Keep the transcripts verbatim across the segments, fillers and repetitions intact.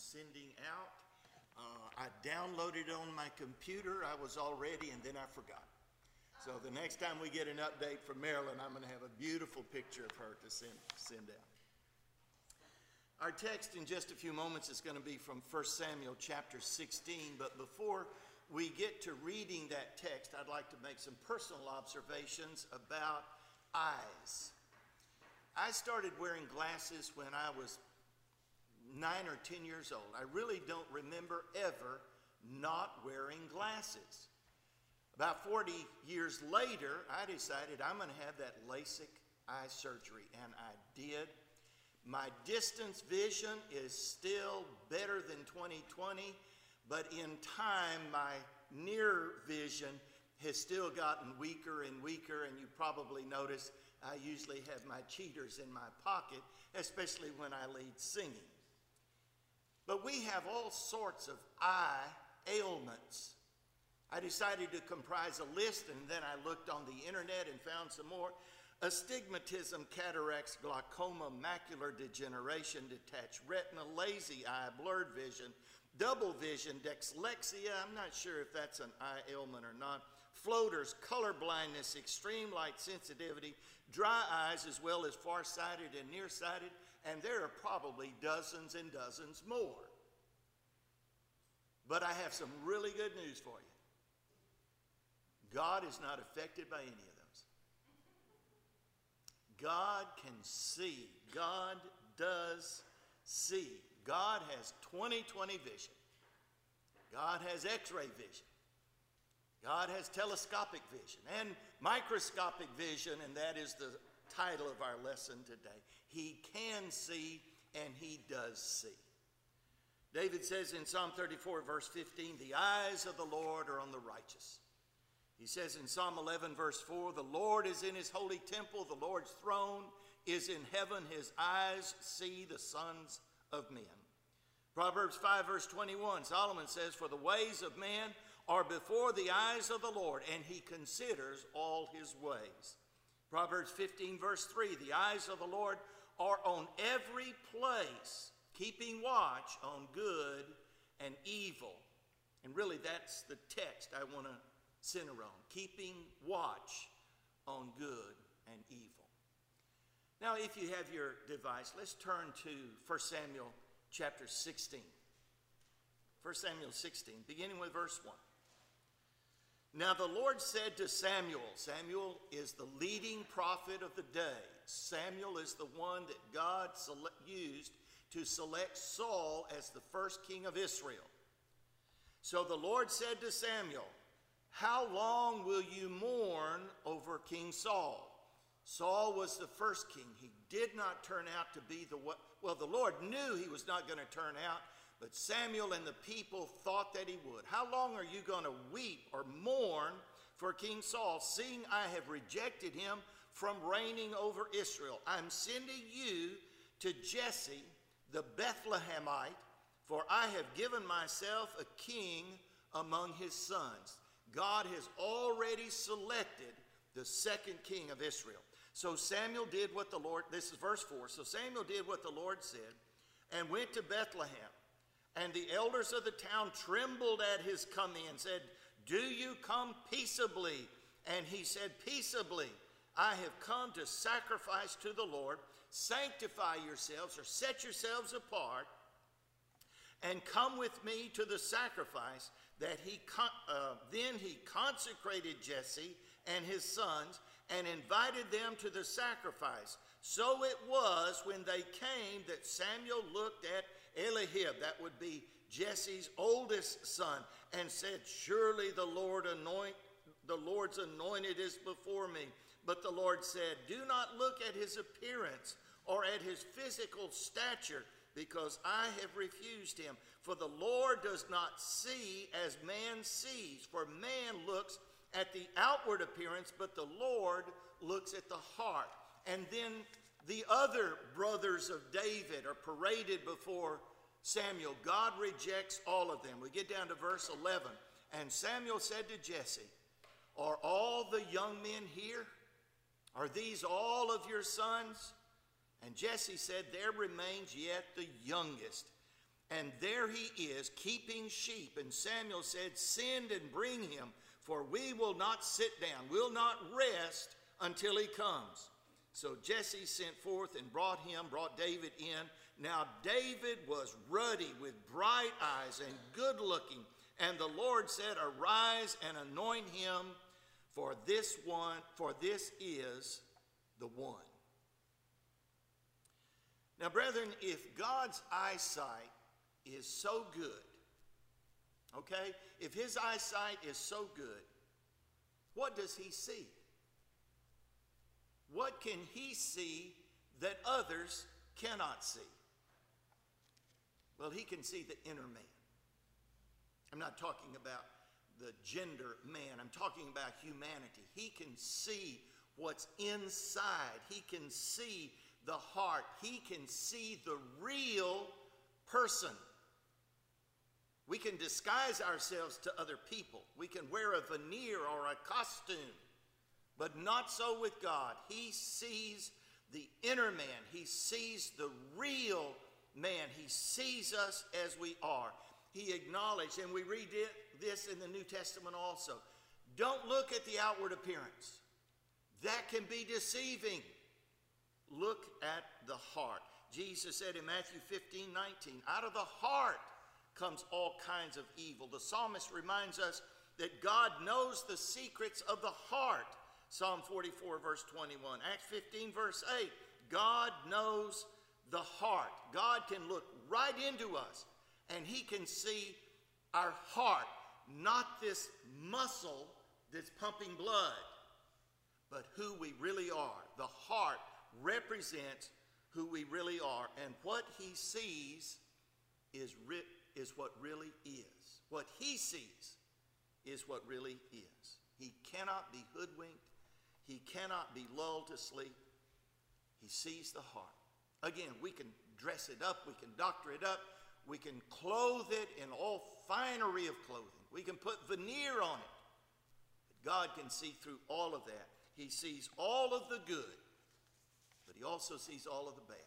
sending out. Uh, I downloaded it on my computer. I was all ready, and then I forgot. So the next time we get an update from Marilyn, I'm going to have a beautiful picture of her to send, send out. Our text in just a few moments is going to be from First Samuel chapter sixteen, but before we get to reading that text, I'd like to make some personal observations about eyes. I started wearing glasses when I was nine or ten years old. I really don't remember ever not wearing glasses. About forty years later, I decided I'm going to have that LASIK eye surgery, and I did. My distance vision is still better than twenty twenty, but in time, my near vision has still gotten weaker and weaker, and you probably notice I usually have my cheaters in my pocket, especially when I lead singing. But we have all sorts of eye ailments. I decided to comprise a list, and then I looked on the internet and found some more. Astigmatism, cataracts, glaucoma, macular degeneration, detached retina, lazy eye, blurred vision, double vision, dyslexia, I'm not sure if that's an eye ailment or not, floaters, color blindness, extreme light sensitivity, dry eyes, as well as farsighted and nearsighted, and there are probably dozens and dozens more. But I have some really good news for you. God is not affected by any of those. God can see. God does see. God has twenty twenty vision. God has x-ray vision. God has telescopic vision and microscopic vision, and that is the title of our lesson today. He can see, and he does see. David says in Psalm thirty-four, verse fifteen, the eyes of the Lord are on the righteous. He says in Psalm eleven, verse four, the Lord is in his holy temple, the Lord's throne is in heaven, his eyes see the sons of men. Proverbs five, verse twenty-one, Solomon says, for the ways of man are before the eyes of the Lord, and he considers all his ways. Proverbs fifteen, verse three, the eyes of the Lord are on every place, keeping watch on good and evil. And really that's the text I want to center on, keeping watch on good and evil. Now, if you have your device, let's turn to First Samuel chapter sixteen. First Samuel sixteen, beginning with verse one. Now the Lord said to Samuel, Samuel is the leading prophet of the day. Samuel is the one that God used to select Saul as the first king of Israel. So the Lord said to Samuel, how long will you mourn over King Saul? Saul was the first king. He did not turn out to be the, well, the Lord knew he was not going to turn out, but Samuel and the people thought that he would. How long are you going to weep or mourn for King Saul, seeing I have rejected him from reigning over Israel? I'm sending you to Jesse the Bethlehemite, for I have given myself a king among his sons. God has already selected the second king of Israel. So Samuel did what the Lord, this is verse four, so Samuel did what the Lord said and went to Bethlehem. And the elders of the town trembled at his coming and said, do you come peaceably? And he said, peaceably, I have come to sacrifice to the Lord. Sanctify yourselves or set yourselves apart and come with me to the sacrifice. That he uh, then he consecrated Jesse and his sons and invited them to the sacrifice. So it was when they came that Samuel looked at Eliab, that would be Jesse's oldest son, and said, surely the Lord anoint, the Lord's anointed is before me. But the Lord said, do not look at his appearance or at his physical stature, because I have refused him. For the Lord does not see as man sees, for man looks at the outward appearance, but the Lord looks at the heart. And then the other brothers of David are paraded before Samuel. God rejects all of them. We get down to verse eleven. And Samuel said to Jesse, are all the young men here? Are these all of your sons? And Jesse said, there remains yet the youngest, And there he is, keeping sheep. And Samuel said, send and bring him, for we will not sit down, we'll not rest until he comes. So Jesse sent forth and brought him, brought David in. Now David was ruddy with bright eyes and good looking. And the Lord said, arise and anoint him, for this one, for this is the one. Now, brethren, if God's eyesight is so good, okay, if his eyesight is so good, what does he see? What can he see that others cannot see? Well, he can see the inner man. I'm not talking about the gender man. I'm talking about humanity. He can see what's inside. He can see the heart. He can see the real person. We can disguise ourselves to other people. We can wear a veneer or a costume, but not so with God. He sees the inner man. He sees the real man. He sees us as we are. He acknowledged, and we read it, this in the New Testament also. Don't look at the outward appearance. That can be deceiving. Look at the heart. Jesus said in Matthew fifteen nineteen, out of the heart comes all kinds of evil. The psalmist reminds us that God knows the secrets of the heart. Psalm forty-four verse twenty-one. Acts fifteen verse eight. God knows the heart. God can look right into us and he can see our heart, not this muscle that's pumping blood, but who we really are. The heart represents who we really are, and what he sees is, ri- is what really is. What he sees is what really is. He cannot be hoodwinked. He cannot be lulled to sleep. He sees the heart. Again, we can dress it up. We can doctor it up. We can clothe it in all finery of clothing. We can put veneer on it. But God can see through all of that. He sees all of the good, but he also sees all of the bad.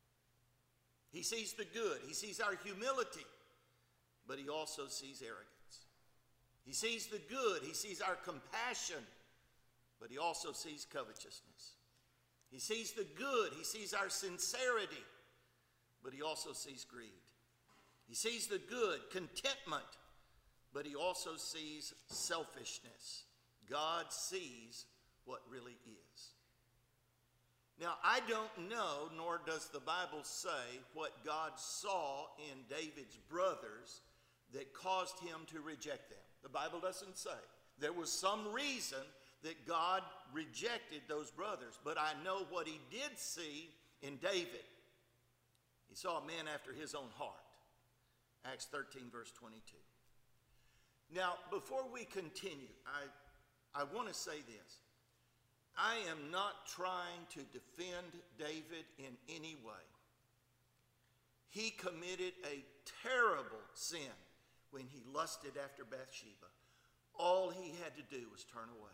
He sees the good. He sees our humility, but he also sees arrogance. He sees the good. He sees our compassion, but he also sees covetousness. He sees the good. He sees our sincerity, but he also sees greed. He sees the good, contentment, but he also sees selfishness. God sees what really is. Now, I don't know, nor does the Bible say, what God saw in David's brothers that caused him to reject them. The Bible doesn't say. There was some reason that God rejected those brothers, but I know what he did see in David. He saw a man after his own heart. Acts thirteen, verse twenty-two. Now, before we continue, I, I want to say this. I am not trying to defend David in any way. He committed a terrible sin when he lusted after Bathsheba. All he had to do was turn away.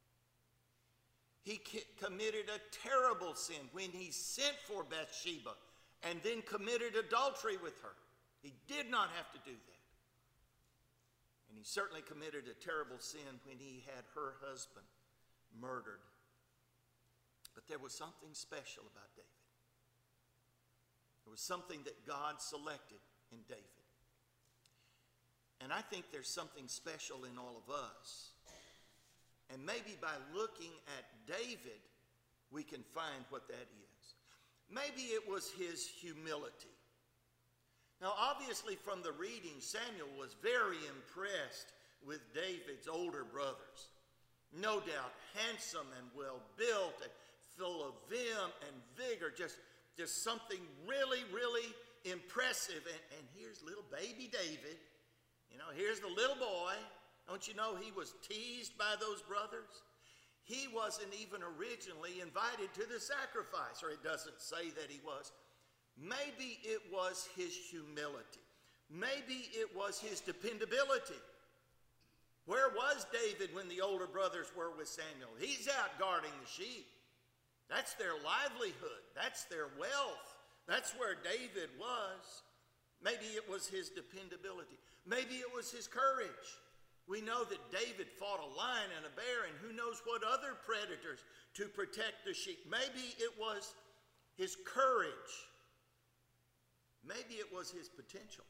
He committed a terrible sin when he sent for Bathsheba and then committed adultery with her. He did not have to do that. And he certainly committed a terrible sin when he had her husband murdered. But there was something special about David. There was something that God selected in David. And I think there's something special in all of us. And maybe by looking at David, we can find what that is. Maybe it was his humility. Now, obviously, from the reading, Samuel was very impressed with David's older brothers. No doubt handsome and well-built and full of vim and vigor, just, just something really, really impressive. And, and here's little baby David. You know, here's the little boy. Don't you know he was teased by those brothers? He wasn't even originally invited to the sacrifice, or it doesn't say that he was. Maybe it was his humility. Maybe it was his dependability. Where was David when the older brothers were with Samuel? He's out guarding the sheep. That's their livelihood. That's their wealth. That's where David was. Maybe it was his dependability. Maybe it was his courage. We know that David fought a lion and a bear and who knows what other predators to protect the sheep. Maybe it was his courage. Maybe it was his potential.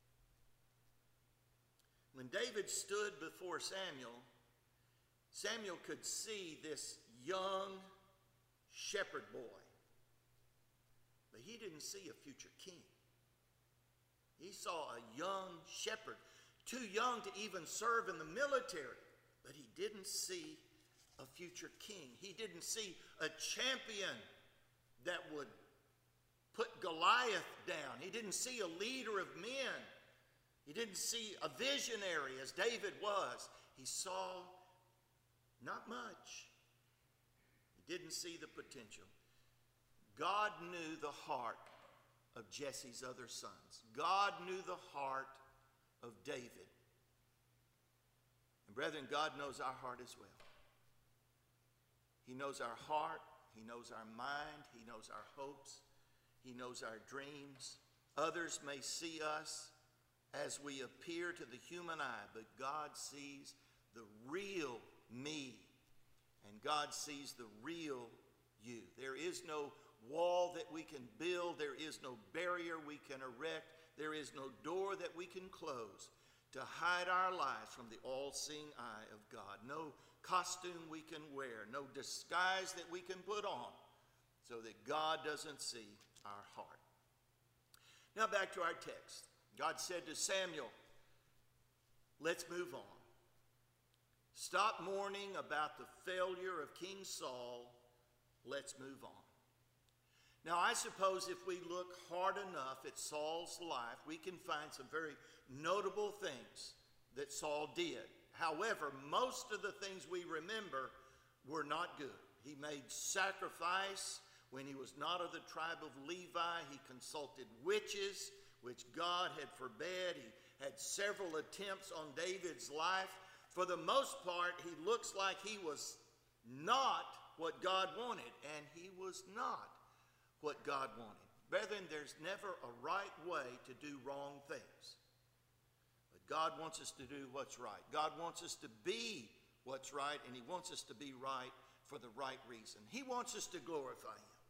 When David stood before Samuel, Samuel could see this young shepherd boy. But he didn't see a future king. He saw a young shepherd, too young to even serve in the military. But he didn't see a future king. He didn't see a champion that would put Goliath down. He didn't see a leader of men. He didn't see a visionary as David was. He saw not much. He didn't see the potential. God knew the heart of Jesse's other sons. God knew the heart of David. And brethren, God knows our heart as well. He knows our heart. He knows our mind. He knows our hopes. He knows our dreams. Others may see us as we appear to the human eye, but God sees the real me, and God sees the real you. There is no wall that we can build. There is no barrier we can erect. There is no door that we can close to hide our lives from the all-seeing eye of God. No costume we can wear, no disguise that we can put on so that God doesn't see our heart. Now back to our text. God said to Samuel, let's move on. Stop mourning about the failure of King Saul. Let's move on. Now, I suppose if we look hard enough at Saul's life, we can find some very notable things that Saul did. However, most of the things we remember were not good. He made sacrifice when he was not of the tribe of Levi. He consulted witches, which God had forbid. He had several attempts on David's life. For the most part, he looks like he was not what God wanted, and he was not what God wanted. Brethren, there's never a right way to do wrong things. But God wants us to do what's right. God wants us to be what's right, and he wants us to be right for the right reason. He wants us to glorify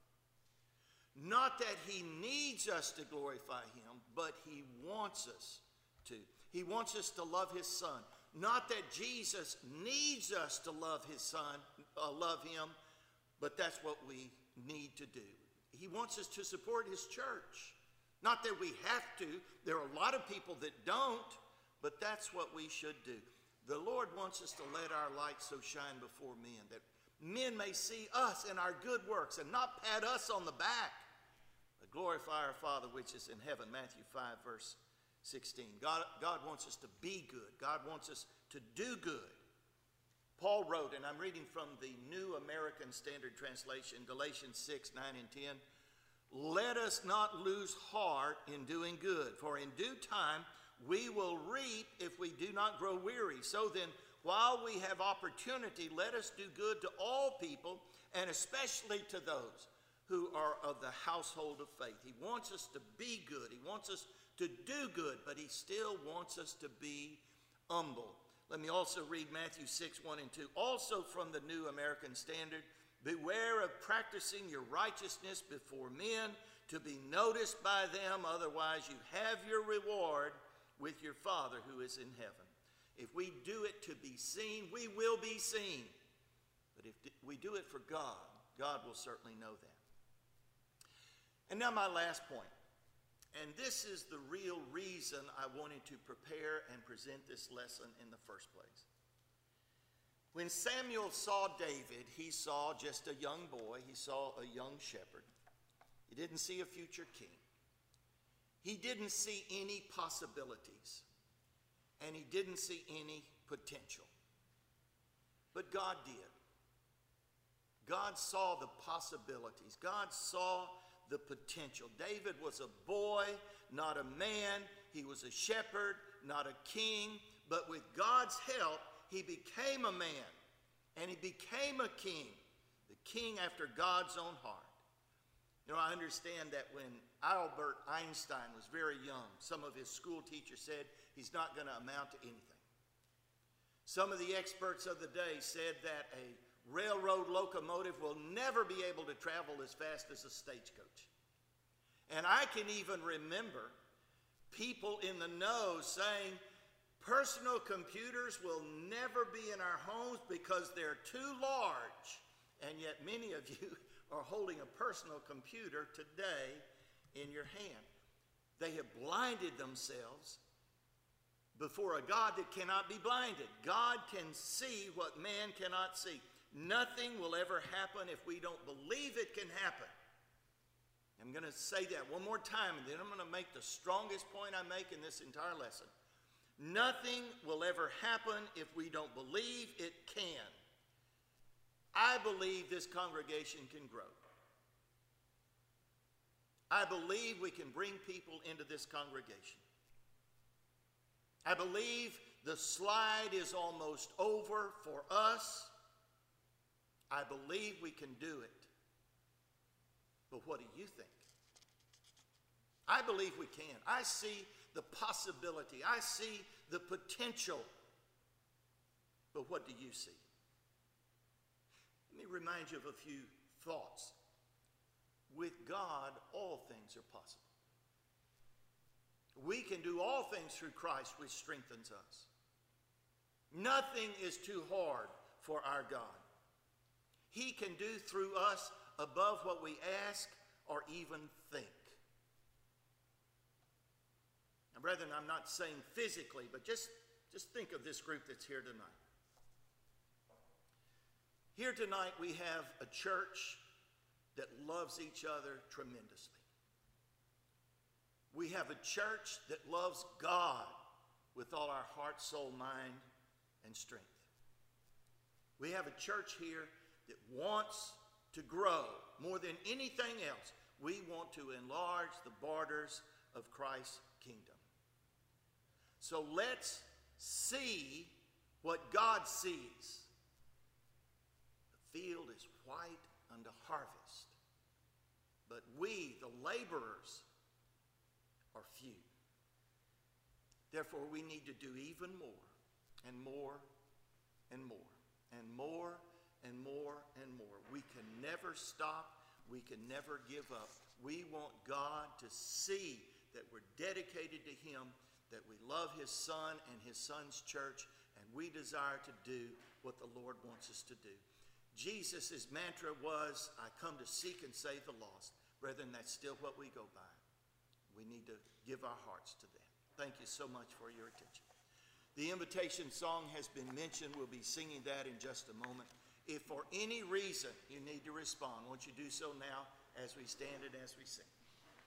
him. Not that he needs us to glorify him, but he wants us to. He wants us to love his son. Not that Jesus needs us to love his son, uh, love him, but that's what we need to do. He wants us to support his church. Not that we have to. There are a lot of people that don't, but that's what we should do. The Lord wants us to let our light so shine before men that men may see us and our good works and not pat us on the back, but glorify our Father which is in heaven. Matthew five, verse sixteen. God, God wants us to be good. God wants us to do good. Paul wrote, and I'm reading from the New American Standard Translation, Galatians six, nine, and ten. Let us not lose heart in doing good, for in due time we will reap if we do not grow weary. So then, while we have opportunity, let us do good to all people, and especially to those who are of the household of faith. He wants us to be good. He wants us to do good, but he still wants us to be humble. Let me also read Matthew six, one and two. Also from the New American Standard, beware of practicing your righteousness before men to be noticed by them, otherwise you have your reward with your Father who is in heaven. If we do it to be seen, we will be seen. But if we do it for God, God will certainly know that. And now my last point. And this is the real reason I wanted to prepare and present this lesson in the first place. When Samuel saw David, he saw just a young boy. He saw a young shepherd. He didn't see a future king. He didn't see any possibilities. And he didn't see any potential. But God did. God saw the possibilities. God saw the potential. David was a boy, not a man. He was a shepherd, not a king. But with God's help, he became a man. And he became a king. The king after God's own heart. You know, I understand that when Albert Einstein was very young, some of his school teachers said he's not going to amount to anything. Some of the experts of the day said that a railroad locomotive will never be able to travel as fast as a stagecoach. And I can even remember people in the know saying personal computers will never be in our homes because they're too large. And yet many of you are holding a personal computer today in your hand. They have blinded themselves before a God that cannot be blinded. God can see what man cannot see. Nothing will ever happen if we don't believe it can happen. I'm going to say that one more time, and then I'm going to make the strongest point I make in this entire lesson. Nothing will ever happen if we don't believe it can. I believe this congregation can grow. I believe we can bring people into this congregation. I believe the slide is almost over for us. I believe we can do it. But what do you think? I believe we can. I see the possibility. I see the potential. But what do you see? Let me remind you of a few thoughts. With God, all things are possible. We can do all things through Christ, which strengthens us. Nothing is too hard for our God. He can do through us above what we ask or even think. Now, brethren, I'm not saying physically, but just, just think of this group that's here tonight. Here tonight we have a church that loves each other tremendously. We have a church that loves God with all our heart, soul, mind, and strength. We have a church here that wants to grow more than anything else. We want to enlarge the borders of Christ's kingdom. So let's see what God sees. The field is white unto harvest, but we, the laborers, are few. Therefore, we need to do even more and more and more and more and more and more. We can never stop. We can never give up. We want God to see that we're dedicated to Him, that we love His Son and His Son's church, and we desire to do what the Lord wants us to do. Jesus' mantra was, I come to seek and save the lost. Brethren, that's still what we go by. We need to give our hearts to that. Thank you so much for your attention. The invitation song has been mentioned. We'll be singing that in just a moment. If for any reason you need to respond, won't you do so now as we stand and as we sing?